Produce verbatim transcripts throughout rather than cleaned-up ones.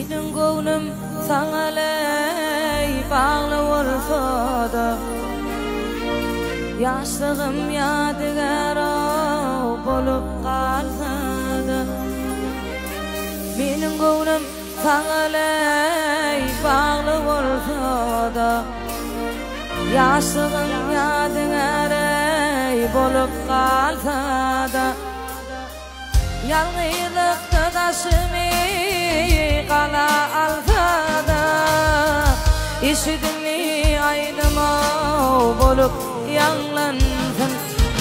Mening gönlüm saňa ley bagly bolsa-da, ýaşlygym ýadygar bolup galsa-da. Mening gönlüm saňa ley bagly bolsa-da, ýaşlygym ýadygar bolup galsa-da. Yalnızlıkta daşımı kala alsa-da, işidimli aydıma bolup yanlansın.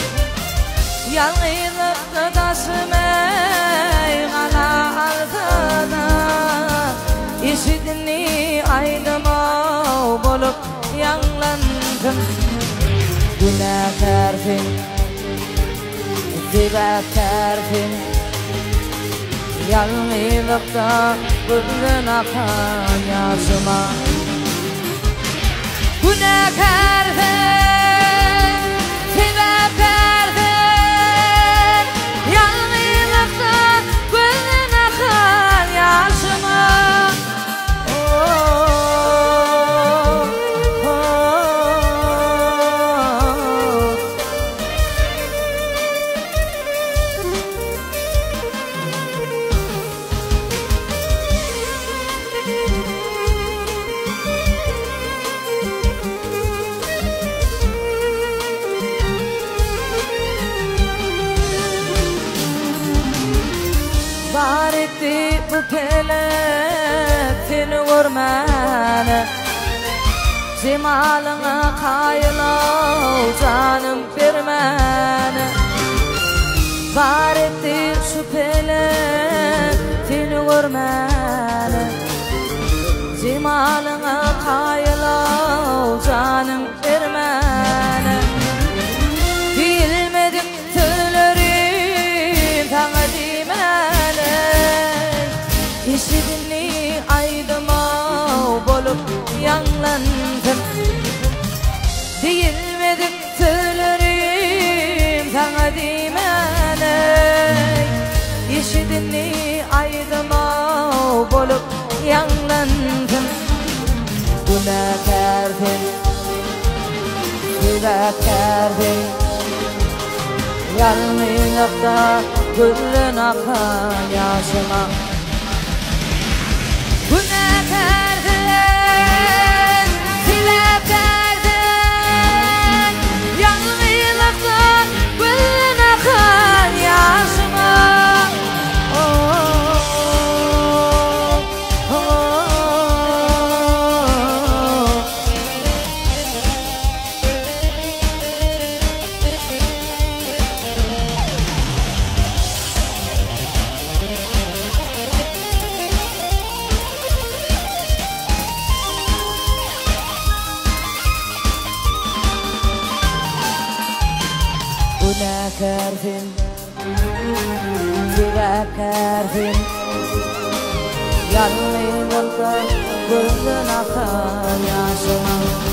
Yalnızlıkta daşımı kala alsa-da, işidimli aydıma bolup yanlansın. Günahkarfin, sebepkarfin, yalnızlıkta gözden akan yaşıma. Günahkarfin, sebepkarfin, yalnızlıkta gözden akan yaşıma. Bar etti bu pelek seni görmeni, cemalyna kaýylaw canım bermeni. Bar etti şu pelek seni görmeni, cemalyna kaýylaw canım bermeni. Bilmedim söylerim taňa dimeni, işidimli aydıma bolup yanlansın. Bilmedim söylerim taňa dimeni, işidimli aydıma bolup yanlansın. Günahkarfin, sebepkarfin, yalnızlıkta gözden akan yaşıma. Günahkarfin, sebepkarfin, yalnızlıkta gözden akan yaşıma. Günahkarfin, sebepkarfin, yalnızlıkta gözden akan yaşıma.